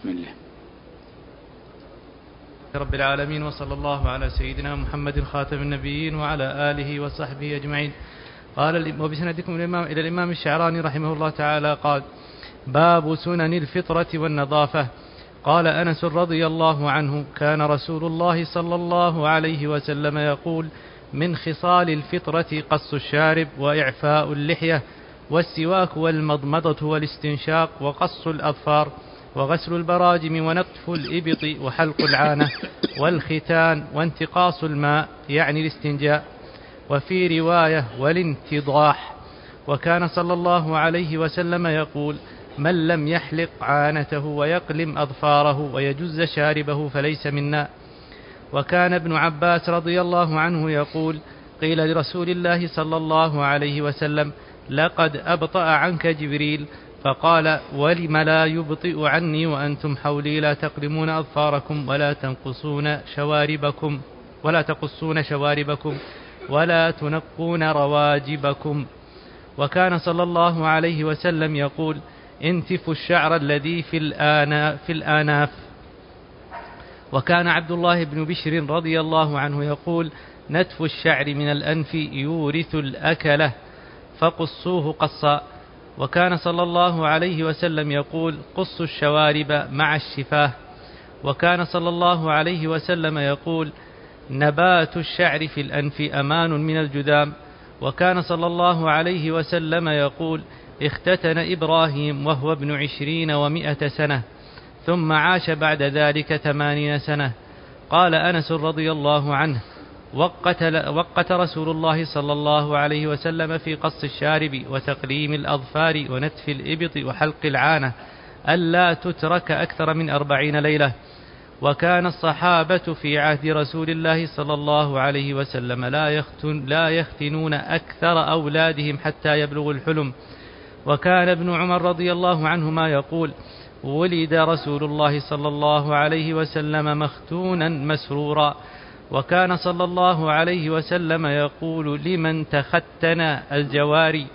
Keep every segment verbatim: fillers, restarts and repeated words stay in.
بسم الله. رب العالمين، وصلى الله على سيدنا محمد خاتم النبيين وعلى آله وصحبه أجمعين. قال وبسندكم إلى الإمام الشعراني رحمه الله تعالى قال: باب سنن الفطرة والنظافة. قال أنس رضي الله عنه: كان رسول الله صلى الله عليه وسلم يقول: من خصال الفطرة قص الشارب وإعفاء اللحية والسواك والمضمضة والاستنشاق وقص الأظفار وغسل البراجم ونطف الإبط وحلق العانة والختان وانتقاص الماء يعني الاستنجاء. وفي رواية والانتضاح. وكان صلى الله عليه وسلم يقول: من لم يحلق عانته ويقلم أظفاره ويجز شاربه فليس منا. وكان ابن عباس رضي الله عنه يقول: قيل لرسول الله صلى الله عليه وسلم: لقد أبطأ عنك جبريل، فقال: ولم لا يبطئ عني وأنتم حولي لا تقلمون أظفاركم ولا تنقصون شواربكم ولا تقصون شواربكم ولا تنقون رواجبكم. وكان صلى الله عليه وسلم يقول: انتفوا الشعر الذي في الآناف, في الآناف. وكان عبد الله بن بشر رضي الله عنه يقول: نتف الشعر من الأنف يورث الأكلة فقصوه قصا. وكان صلى الله عليه وسلم يقول: قصوا الشوارب مع الشفاه. وكان صلى الله عليه وسلم يقول: نبات الشعر في الأنف أمان من الجذام. وكان صلى الله عليه وسلم يقول: اختتن إبراهيم وهو ابن عشرين ومائة سنة ثم عاش بعد ذلك ثمانين سنة. قال أنس رضي الله عنه: وقت, وقت رسول الله صلى الله عليه وسلم في قص الشارب وتقليم الأظفار ونتف الإبط وحلق العانة ألا تترك أكثر من أربعين ليلة. وكان الصحابة في عهد رسول الله صلى الله عليه وسلم لا, يختن لا يختنون أكثر أولادهم حتى يبلغوا الحلم. وكان ابن عمر رضي الله عنهما يقول: ولد رسول الله صلى الله عليه وسلم مختونا مسرورا. وكان صلى الله عليه وسلم يقول لمن تختن الجواري: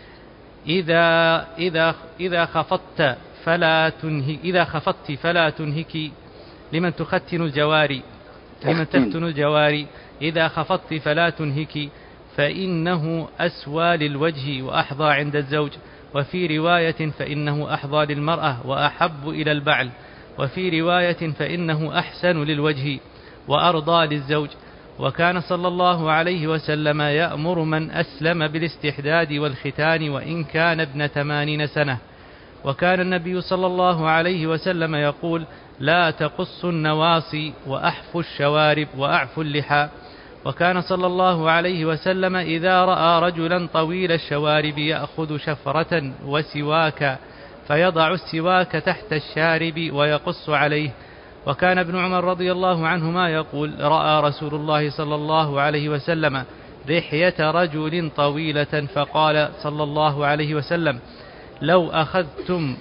إذا, إذا, إذا خفضت فلا تنهك إذا خفضت فلا تنهكي لمن تختن الجواري لمن تختن الجواري إذا خفضت فلا تنهكي فإنه أسوى للوجه وأحظى عند الزوج. وفي رواية: فإنه أحظى للمرأة وأحب إلى البعل. وفي رواية: فإنه أحسن للوجه وأرضى للزوج. وكان صلى الله عليه وسلم يأمر من أسلم بالاستحداد والختان وإن كان ابن ثمانين سنة. وكان النبي صلى الله عليه وسلم يقول: لا تقص النواصي وأحفوا الشوارب وأعفوا اللحى. وكان صلى الله عليه وسلم إذا رأى رجلا طويل الشوارب يأخذ شفرة وسواكا فيضع السواك تحت الشارب ويقص عليه. وكان ابن عمر رضي الله عنهما يقول: رأى رسول الله صلى الله عليه وسلم لحية رجل طويلة فقال صلى الله عليه وسلم: لو أخذتم،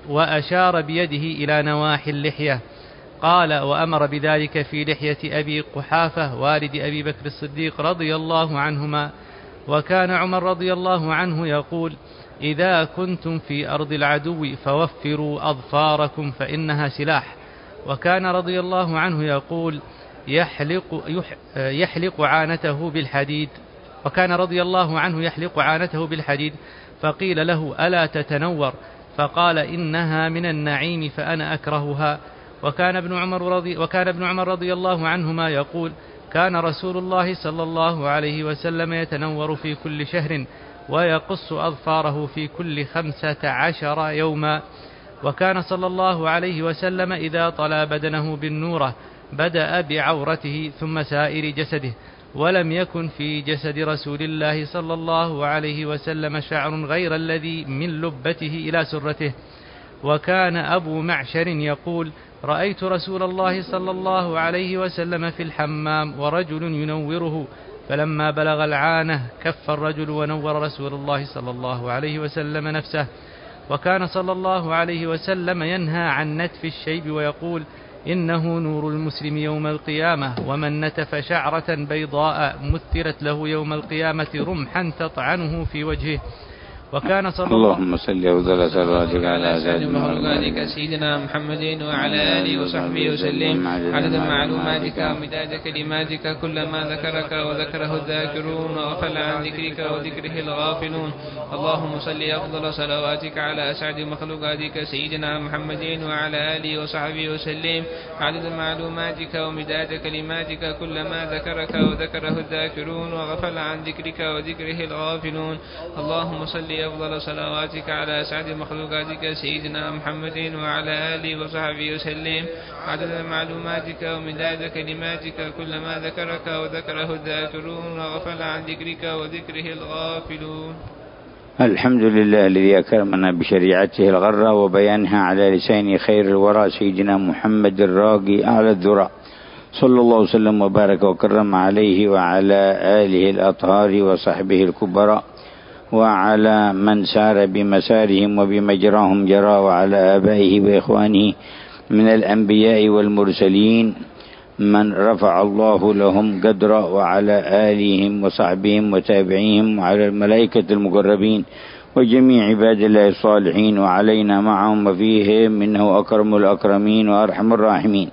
وأشار بيده إلى نواحي اللحية. قال: وأمر بذلك في لحية أبي قحافة والد أبي بكر الصديق رضي الله عنهما. وكان عمر رضي الله عنه يقول: إذا كنتم في أرض العدو فوفروا أظفاركم فإنها سلاح. وكان رضي الله عنه يقول: يحلق, يحلق عانته بالحديد وكان رضي الله عنه يحلق عانته بالحديد فقيل له: ألا تتنور؟ فقال: إنها من النعيم فأنا أكرهها. وكان ابن عمر رضي, وكان ابن عمر رضي الله عنهما يقول: كان رسول الله صلى الله عليه وسلم يتنور في كل شهر ويقص أظفاره في كل خمسة عشر يوما. وكان صلى الله عليه وسلم إذا طلى بدنه بالنورة بدأ بعورته ثم سائر جسده، ولم يكن في جسد رسول الله صلى الله عليه وسلم شعر غير الذي من لبته إلى سرته. وكان أبو معشر يقول: رأيت رسول الله صلى الله عليه وسلم في الحمام ورجل ينوره، فلما بلغ العانة كف الرجل ونور رسول الله صلى الله عليه وسلم نفسه. وكان صلى الله عليه وسلم ينهى عن نتف الشيب ويقول: إنه نور المسلم يوم القيامة، ومن نتف شعرة بيضاء مثلت له يوم القيامة رمحا تطعنه في وجهه. وكان صلى الله اللهم صل أفضل صلواتك على سيدنا سيدنا محمد وعلى آله وصحبه وسلم عدد معلوماتك ومداد كلماتك كلما ذكرك وذكره الذاكرون وغفل عن ذكرك وذكره الغافلون. اللهم صل أفضل صلواتك على أسعد مخلوقاتك سيدنا محمد وعلى آله وصحبه وسلم عدد معلوماتك ومداد كلماتك كلما ذكرك وذكره الذاكرون وغفل عن ذكرك وذكره الغافلون. اللهم صل أفضل صلواتك على أسعد مخلوقاتك سيدنا محمد وعلى آله وصحبه وسلم عدد معلوماتك ومداد كلماتك كلما ذكرك وذكره الذاكرون وغفل عن ذكرك وذكره الغافلون. الحمد لله الذي أكرمنا بشريعته الغرة وبيانها على لسان خير الورى سيدنا محمد الراقي أعلى الذرى صلى الله وسلم وبارك وكرم عليه وعلى آله الأطهار وصحبه الكبراء وعلى من سار بمسارهم وبمجراهم جرى وعلى آبائه وإخوانه من الأنبياء والمرسلين من رفع الله لهم قدرا وعلى آلهم وصحبهم وتابعيهم وعلى الملائكة المقربين وجميع عباد الله الصالحين وعلينا معهم وفيهم منه أكرم الأكرمين وأرحم الراحمين.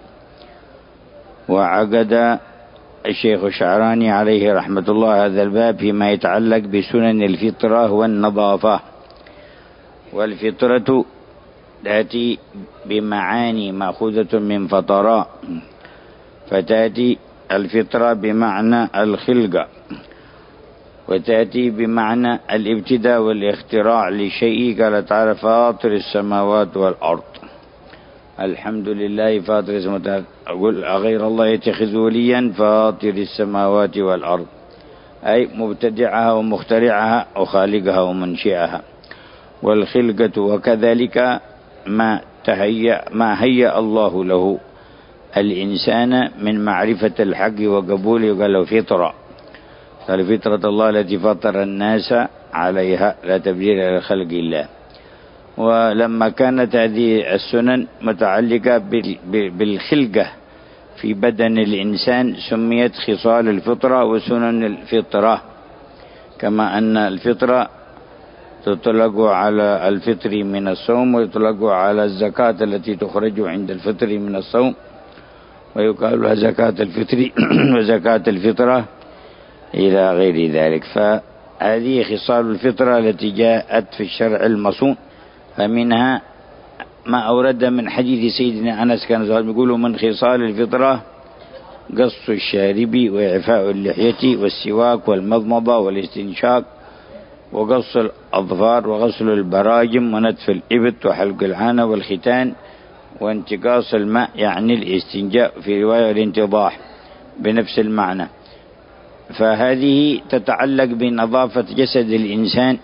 وعقد الشيخ الشعراني عليه رحمة الله هذا الباب فيما يتعلق بسنن الفطرة والنظافة. والفطرة تأتي بمعاني مأخوذة من فطراء، فتأتي الفطرة بمعنى الخلقة، وتأتي بمعنى الابتداء والاختراع لشيء، قال تعالى فاطر السماوات والأرض. الحمد لله فاطر السماوات، أقول غير الله يتخذ وليا فاطر السماوات والأرض، أي مبتدعها ومخترعها وخالقها ومنشئها. والخلقة وكذلك ما تهيأ ما هيأ الله له الإنسان من معرفة الحق وقبوله، وقال له فطرة، قال فطرة الله التي فطر الناس عليها لا تبديل لخلق الله. ولما كانت هذه السنن متعلقة بالخلقة في بدن الإنسان سميت خصال الفطرة وسنن الفطرة، كما أن الفطرة تطلق على الفطر من الصوم ويطلق على الزكاة التي تخرج عند الفطر من الصوم، ويقال لها زكاة الفطر وزكاة الفطرة إلى غير ذلك. فهذه خصال الفطرة التي جاءت في الشرع المصون، فمنها ما أورد من حديث سيدنا أنس كان يقول من خصال الفطرة قص الشارب وإعفاء اللحية والسواك والمضمضة والاستنشاق وقص الأظفار وغسل البراجم ونتف الإبط وحلق العانة والختان وانتقاص الماء، يعني الاستنجاء، في رواية الانتضاح بنفس المعنى. فهذه تتعلق بنظافة جسد الإنسان،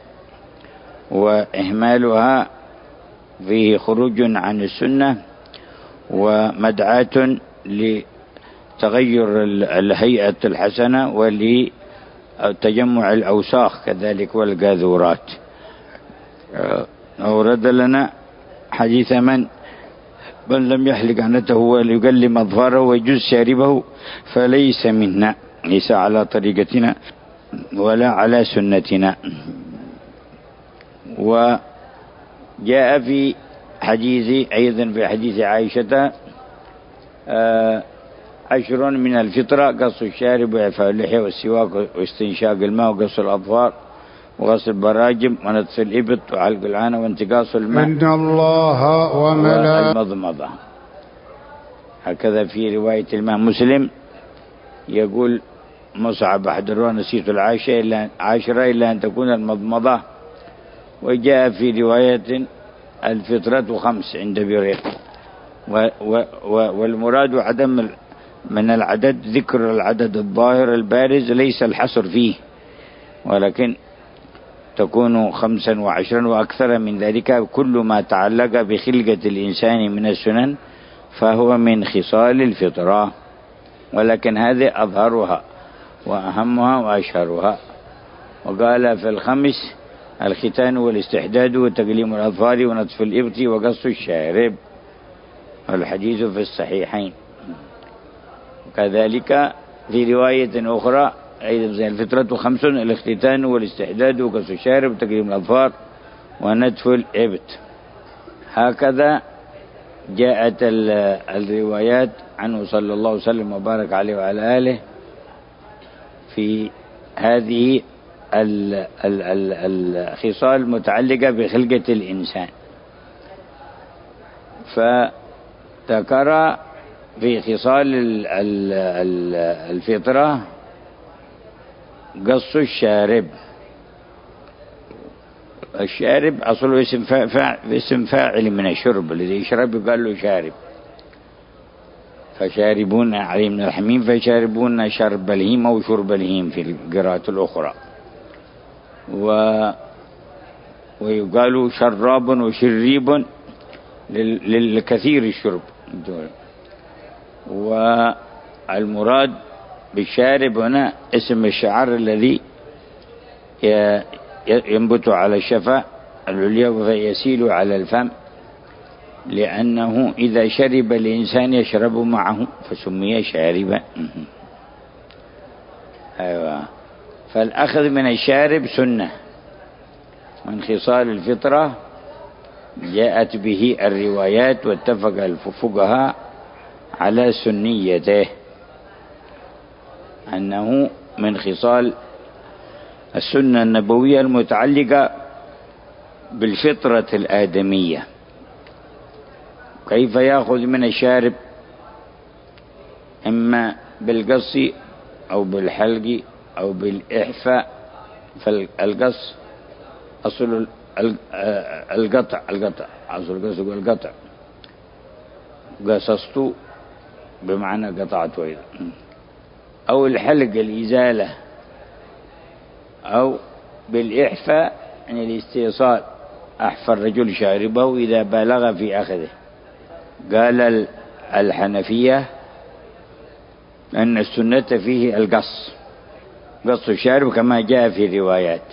وإهمالها فيه خروج عن السنة ومدعاة لتغير الهيئة الحسنة ولتجمع الأوساخ كذلك والقاذورات. أورد لنا حديث من من لم يحلق عنته وليقلم أظفاره ويجز شاربه فليس منا، ليس على طريقتنا ولا على سنتنا. وجاء في حديث أيضا في حديث عائشة عشر من الفطرة قص الشارب وإعفاء اللحية والسواك واستنشاق الماء وقص الأظفار وغسل البراجم ونتف الإبط وحلق العانة وانتقاص الماء إن الله وملائكته والمضمضة. هكذا في رواية الإمام مسلم يقول مصعب أحد الرواة نسيت العاشرة إلا عاشرة إلا أن تكون المضمضة. وجاء في رواية الفطرة خمس عند بيريق، والمراد عدم من العدد ذكر العدد الظاهر البارز ليس الحصر فيه، ولكن تكون خمسا وعشرا وأكثر من ذلك. كل ما تعلق بخلقة الإنسان من السنن فهو من خصال الفطرة، ولكن هذه أظهرها وأهمها وأشهرها. وقال في الخمس الختان والاستحداد وتقليم الأظفار ونتف الإبط وقص الشارب، والحديث في الصحيحين. وكذلك في رواية أخرى أيضا زي الفطرة خمس: الاختتان والاستحداد وقص الشارب وتقليم الأظفار ونتف الإبط. هكذا جاءت الروايات عنه صلى الله عليه وسلم وبارك عليه وعلى آله في هذه الخصال المتعلقة بخلقة الإنسان. فذكر في خصال الفطرة قص الشارب. الشارب أصله اسم فاعل, اسم فاعل من الشرب، الذي يشرب يقال له شارب. فشاربون عليه من الحميم فشاربون شرب الهيم أو شرب الهيم في القراءة الأخرى. و ويقال شراب وشريب للكثير الشرب. والمراد بالشارب هنا اسم الشعر الذي ينبت على الشفة العليا فيسيل على الفم، لأنه إذا شرب الإنسان يشرب معه فسمي شاربا. أيوة. فالأخذ من الشارب سنة من خصال الفطرة جاءت به الروايات، واتفق الفقهاء على سنيته، أنه من خصال السنة النبوية المتعلقة بالفطرة الآدمية. كيف يأخذ من الشارب؟ إما بالقص أو بالحلق أو بالإحفاء. فالقص أصل القطع، القطع أصل القص هو القطع. قصصت بمعنى قطعت أيضا. أو الحلق الإزالة، أو بالإحفاء يعني الاستئصال، أحفى الرجل شاربه إذا بالغ في أخذه. قال الحنفية أن السنة فيه القص، قص الشارب كما جاء في روايات.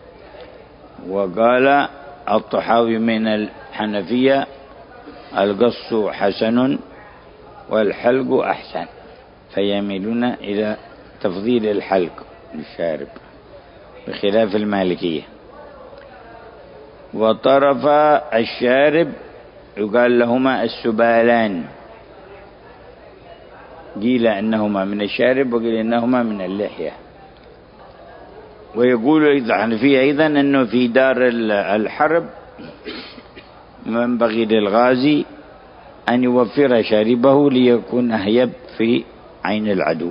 وقال الطحاوي من الحنفية القص حسن والحلق أحسن، فيميلون إلى تفضيل الحلق للشارب بخلاف المالكية. وطرف الشارب يقال لهما السبالان، قيل أنهما من الشارب وقيل أنهما من اللحية. ويقول الحنفية أيضا أنه في دار الحرب ينبغي للغازي أن يوفر شاربه ليكون أهيب في عين العدو.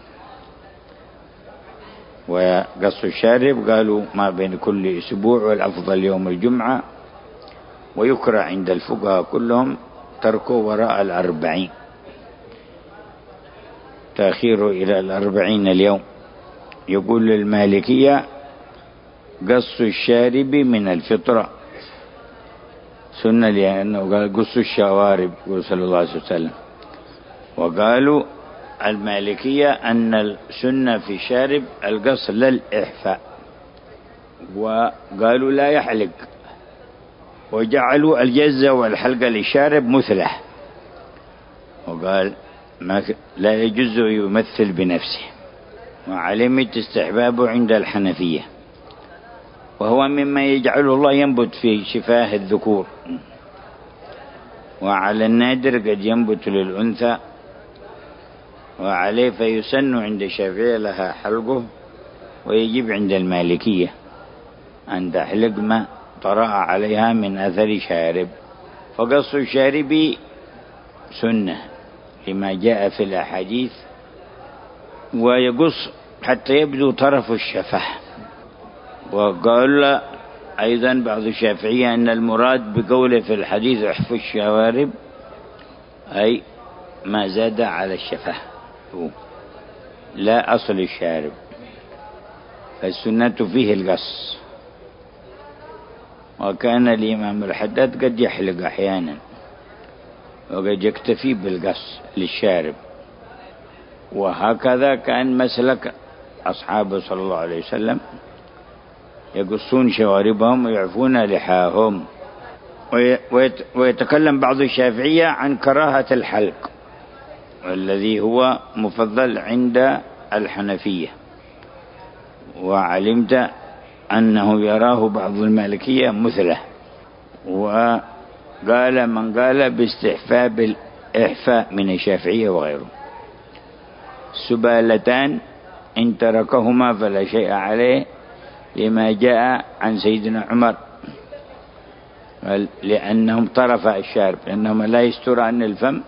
وقص الشارب قالوا ما بين كل أسبوع، والأفضل يوم الجمعة، ويكره عند الفقهاء كلهم تركه وراء الأربعين، تأخيره إلى الأربعين اليوم. يقول المالكية قص الشارب من الفطرة سنة، لأنه قال قص الشوارب يقول صلى الله عليه وسلم. وقالوا المالكية أن السنة في الشارب القص للإحفاء، وقالوا لا يحلق، وجعلوا الجزة والحلقة للشارب مثله، وقال ما لا يجوز يمثل بنفسه. وعلمت استحبابه عند الحنفية، وهو مما يجعله الله ينبت في شفاه الذكور، وعلى النادر قد ينبت للأنثى، وعليه فيسن عند الشافعية لها حلقه، ويجب عند المالكية أن تحلق ما طرأ عليها من أثر شارب. فقص الشارب سنة لما جاء في الأحاديث، ويقص حتى يبدو طرف الشفاه. وقال أيضا بعض الشافعية أن المراد بقوله في الحديث احفوا الشوارب أي ما زاد على الشفاه لا أصل الشارب، فالسنة فيه القص. وكان الإمام الحداد قد يحلق أحيانا، وقد يكتفي بالقص للشارب. وهكذا كان مسلك أصحابه صلى الله عليه وسلم، يقصون شواربهم ويعفون لحاهم. ويتكلم بعض الشافعية عن كراهة الحلق، والذي هو مفضل عند الحنفية، وعلمت أنه يراه بعض المالكية مثله. وقال من قال باستحفاء بالإحفاء من الشافعية وغيره. سبالتان إن تركهما فلا شيء عليه، لما جاء عن سيدنا عمر لأنهم طرف الشارب، لأنهما لا يستر عن الفم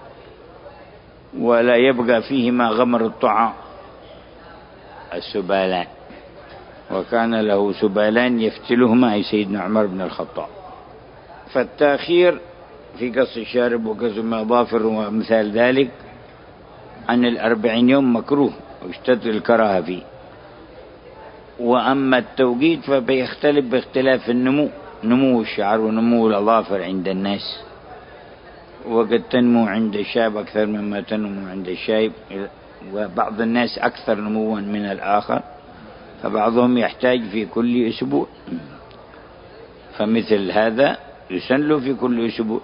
ولا يبقى فيهما غمر الطعام. السبالان، وكان له سبالان يفتلهما أي سيدنا عمر بن الخطاب. فالتأخير في قص الشارب وقص المظافر ومثال ذلك عن الأربعين يوم مكروه واشتد الكراهة فيه. وأما التوقيت فبيختلف باختلاف النمو، نمو الشعر ونمو الأظافر عند الناس، وقد تنمو عند الشاب أكثر مما تنمو عند الشايب، وبعض الناس أكثر نموا من الآخر، فبعضهم يحتاج في كل أسبوع، فمثل هذا يسن في كل أسبوع،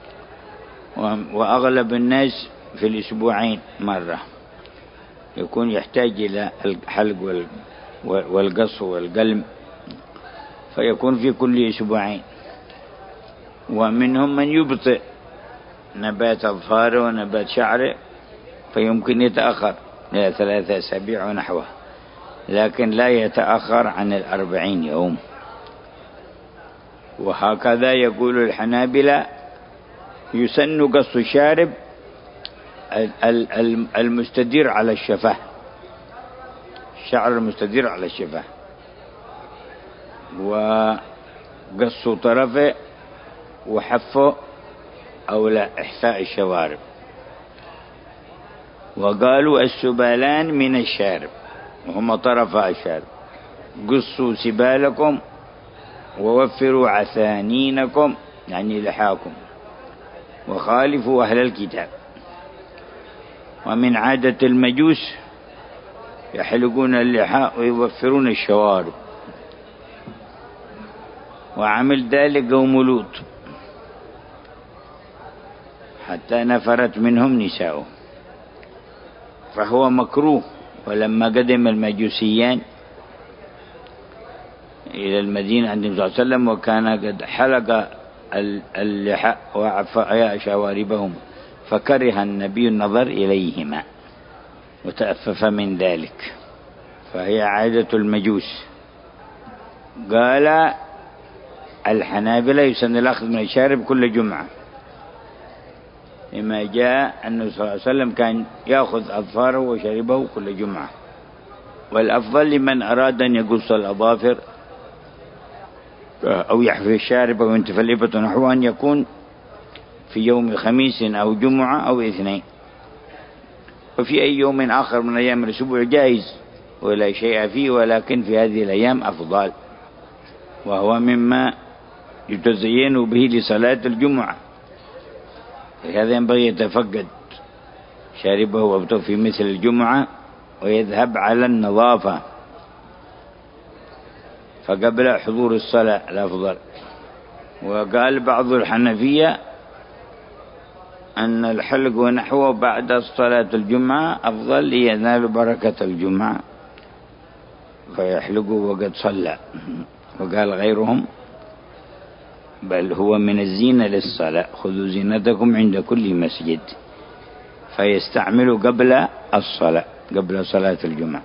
وأغلب الناس في الأسبوعين مرة يكون يحتاج إلى الحلق والقص والقلم، فيكون في كل أسبوعين. ومنهم من يبطئ نبات أظفاره ونبات شعره فيمكن يتأخر إلى ثلاثة أسابيع ونحوه، لكن لا يتأخر عن الأربعين يوم. وهكذا يقول الحنابلة يسن قص الشارب المستدير على الشفاه، الشعر المستدير على الشفاه، وقص طرفه وحفه أو لا إحفاء الشوارب. وقالوا السبالان من الشارب وهم طرفا الشارب، قصوا سبالكم ووفروا عثانينكم يعني لحاكم، وخالفوا أهل الكتاب. ومن عادة المجوس يحلقون اللحاء ويوفرون الشوارب، وعمل ذلك قوم لوط حتى نفرت منهم نساؤه، فهو مكروه. ولما قدم المجوسيان إلى المدينة عند النبي صلى الله عليه وسلم وكان قد حلق اللحاء وعفى شواربهم، فكره النبي النظر إليهما وتأفف من ذلك، فهي عادة المجوس. قال الحنابلة يسن الأخذ من الشارب كل جمعة، لما جاء أنه صلى الله عليه وسلم كان يأخذ أظفاره وشربه كل جمعة. والأفضل لمن أراد أن يقص الأظافر أو يحفي الشارب أو ينتف الإبط نحوه أن يكون في يوم خميس أو جمعة أو اثنين، وفي أي يوم آخر من أيام الأسبوع جائز ولا شيء فيه، ولكن في هذه الأيام أفضل، وهو مما يتزين به لصلاة الجمعة. لهذا ينبغي يتفقد شاربه وابطه في مثل الجمعة ويذهب على النظافة، فقبل حضور الصلاة الأفضل. وقال بعض الحنفية أن الحلق ونحوه بعد صلاة الجمعة أفضل لينال بركة الجمعة فيحلقوا وقد صلى. وقال غيرهم بل هو من الزينة للصلاة، خذوا زينتكم عند كل مسجد، فيستعملوا قبل الصلاة قبل صلاة الجمعة.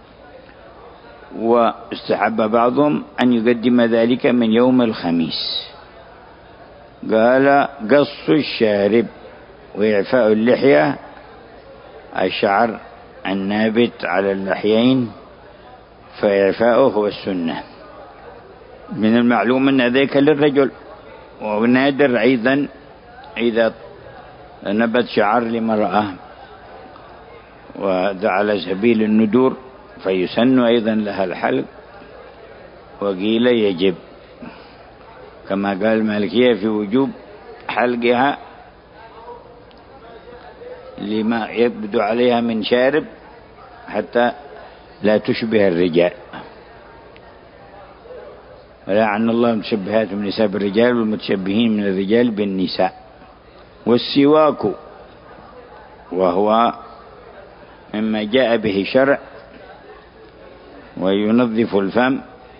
واستحب بعضهم أن يقدم ذلك من يوم الخميس. قال قص الشارب وإعفاء اللحية الشعر النابت على اللحيين، فإعفاؤه هو السنة. من المعلوم أن ذلك للرجل، ونادر أيضا إذا نبت شعر لمرأة، وهذا على سبيل الندور فيسن أيضا لها الحلق، وقيل يجب كما قال المالكية في وجوب حلقها لما يبدو عليها من شارب حتى لا تشبه الرجال، ولعن الله المتشبهات من النساء بالرجال والمتشبهين من الرجال بالنساء. والسواك وهو مما جاء به شرع وينظف الفم،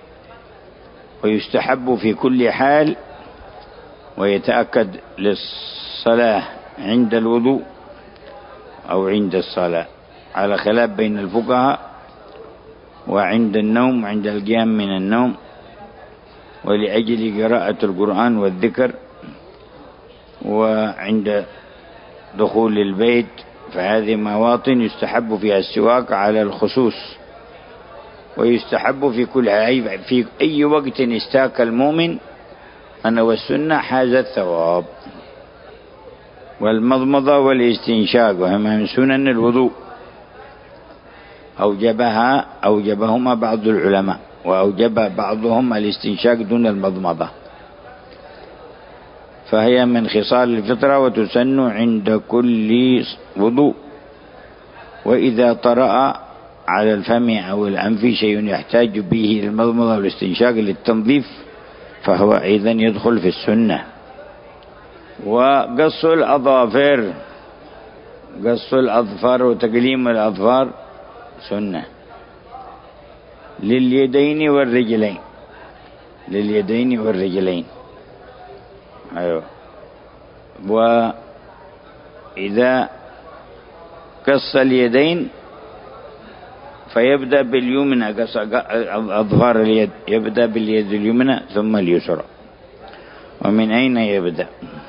ويستحب في كل حال، ويتأكد للصلاة عند الوضوء أو عند الصلاة، على خلاف بين الفقهاء، وعند النوم، عند القيام من النوم، ولأجل قراءة القرآن والذكر، وعند دخول البيت، فهذه مواطن يستحب فيها السواك على الخصوص. ويستحب في كل في أي وقت استاك المؤمن أنا والسنة حاز الثواب. والمضمضة والاستنشاق وهما من سنن الوضوء، أوجبها أوجبهما بعض العلماء، وأوجب بعضهم الاستنشاق دون المضمضة، فهي من خصال الفطرة وتسن عند كل وضوء. وإذا طرأ على الفم أو الأنف شيء يحتاج به للمضمضة والاستنشاق للتنظيف فهو أيضا يدخل في السنة. وقص الأظافر، قص الأظفار وتقليم الأظفار سنة لليدين والرجلين، لليدين والرجلين. أيوة. وإذا قص اليدين فيبدأ باليمنى، قص أظفار اليد يبدأ باليد اليمنى ثم اليسرى. ومن أين يبدأ؟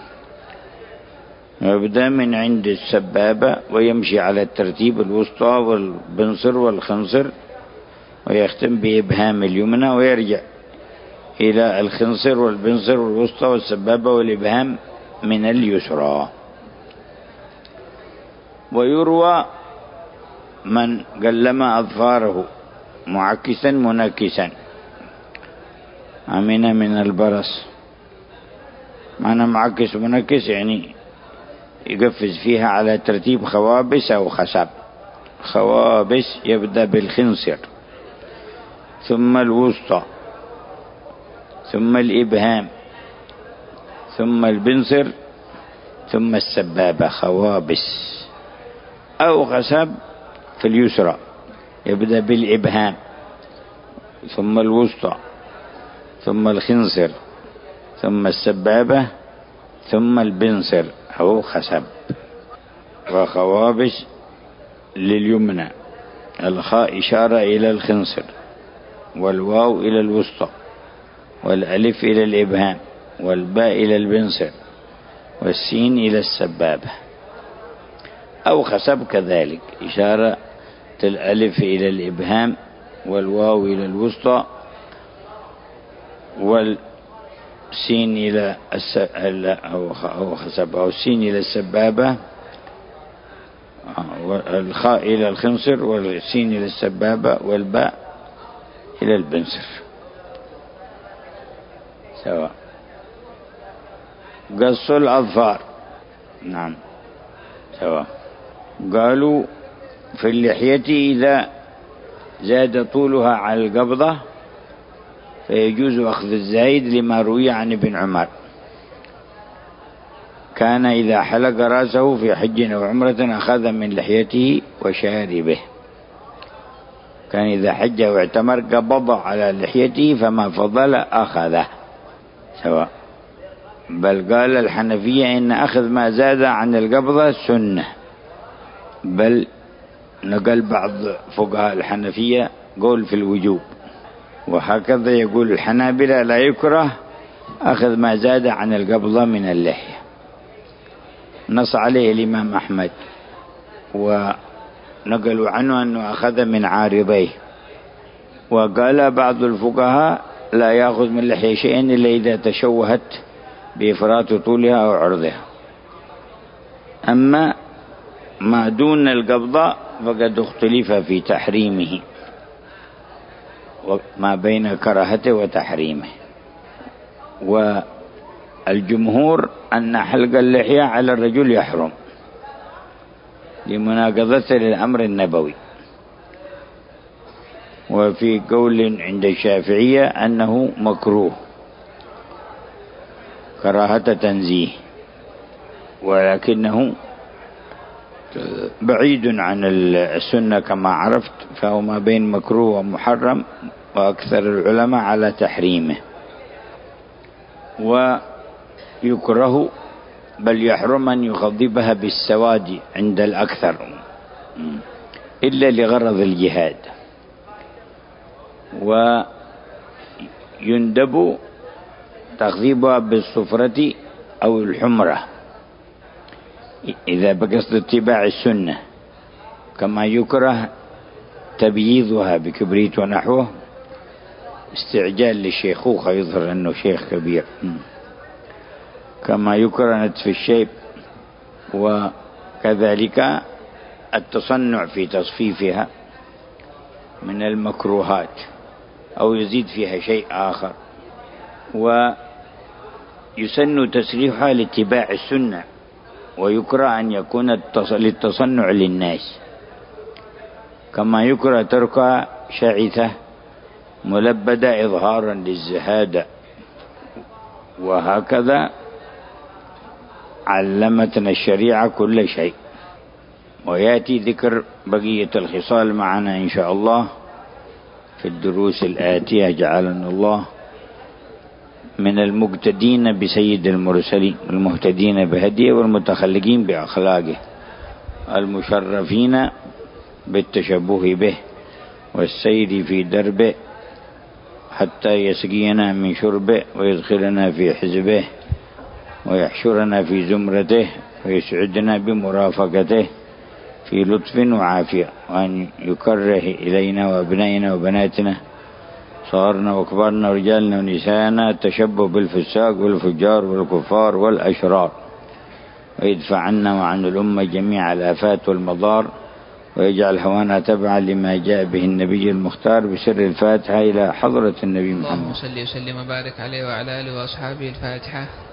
يبدأ من عند السبابة ويمشي على الترتيب الوسطى والبنصر والخنصر، ويختم بإبهام اليمنى، ويرجع إلى الخنصر والبنصر والوسطى والسبابة والإبهام من اليسرى. ويروى من قلم أظفاره معكسا منكسا أمن من البرص. معنى معكس منكس يعني يقفز فيها على ترتيب خوابس أو خشب. خوابس يبدأ بالخنصر ثم الوسطى ثم الإبهام ثم البنصر ثم السبابة. خوابس أو خشب في اليسرى يبدأ بالإبهام ثم الوسطى ثم الخنصر ثم السبابة ثم البنصر أو خشب. وخوابش لليمنى، الخاء إشارة إلى الخنصر، والواو إلى الوسطى، والألف إلى الإبهام، والباء إلى البنصر، والسين إلى السبابة. أو خشب كذلك إشارة الألف إلى الإبهام، والواو إلى الوسطى، والسين إلى الس... أو خشب أو السين إلى السبابة، والخاء إلى الخنصر، والسين إلى السبابة، والباء إلى البنصر. سواء. قص الأظفار نعم سواء. قالوا في اللحية إذا زاد طولها على القبضة فيجوز أخذ الزايد، لما روي عن ابن عمر كان إذا حلق رأسه في حج أو عمرة أخذ من لحيته وشاربه. كان إذا حج واعتمر قبض على لحيته فما فضل أخذه سواء. بل قال الحنفية إن أخذ ما زاد عن القبضة سنة، بل نقل بعض فقهاء الحنفية قول في الوجوب، وهكذا يقول الحنابلة لا يكره أخذ ما زاد عن القبضة من اللحية. نص عليه الإمام أحمد، ونقلوا عنه أنه أخذ من عارضيه. وقال بعض الفقهاء لا يأخذ من اللحية شيئا إلا إذا تشوهت بإفراط طولها أو عرضها. أما ما دون القبضة فقد اختلف في تحريمه، وما بين كراهته وتحريمه. والجمهور أن حلق اللحية على الرجل يحرم لمناقضته للأمر النبوي. وفي قول عند الشافعية أنه مكروه كراهة تنزيه، ولكنه بعيد عن السنة كما عرفت، فهو ما بين مكروه ومحرم، وأكثر العلماء على تحريمه. ويكره بل يحرم أن يغضبها بالسواد عند الأكثر إلا لغرض الجهاد، ويندب تغضيبها بالصفرة أو الحمرة إذا بقصد اتباع السنة، كما يكره تبييضها بكبريت ونحوه استعجال للشيخوخة يظهر أنه شيخ كبير، كما يكره نتف الشيب، وكذلك التصنع في تصفيفها من المكروهات أو يزيد فيها شيء آخر. ويسن تسريحها لاتباع السنة، ويكره أن يكون للتصنع للناس، كما يكره تركها شعثة ملبدة إظهارا للزهادة. وهكذا علمتنا الشريعة كل شيء. ويأتي ذكر بقية الخصال معنا إن شاء الله في الدروس الآتية، جعلنا الله من المقتدين بسيد المرسلين، المهتدين بهديه، والمتخلقين بأخلاقه، المشرفين بالتشبه به والسير في دربه، حتى يسقينا من شربه ويدخلنا في حزبه ويحشرنا في زمرته ويسعدنا بمرافقته في لطف وعافية، وأن يكره إلينا وأبنائنا وبناتنا صغرنا وكبارنا ورجالنا ونساءنا التشبه بالفساق والفجار والكفار والأشرار، ويدفع عنا وعن الأمة جميع الآفات والمضار، ويجعل هوانا تبعا لما جاء به النبي المختار، بسر الفاتحة إلى حضرة النبي محمد. اللهم صل وسلم وبارك عليه وعلى آله وأصحابه. الفاتحة.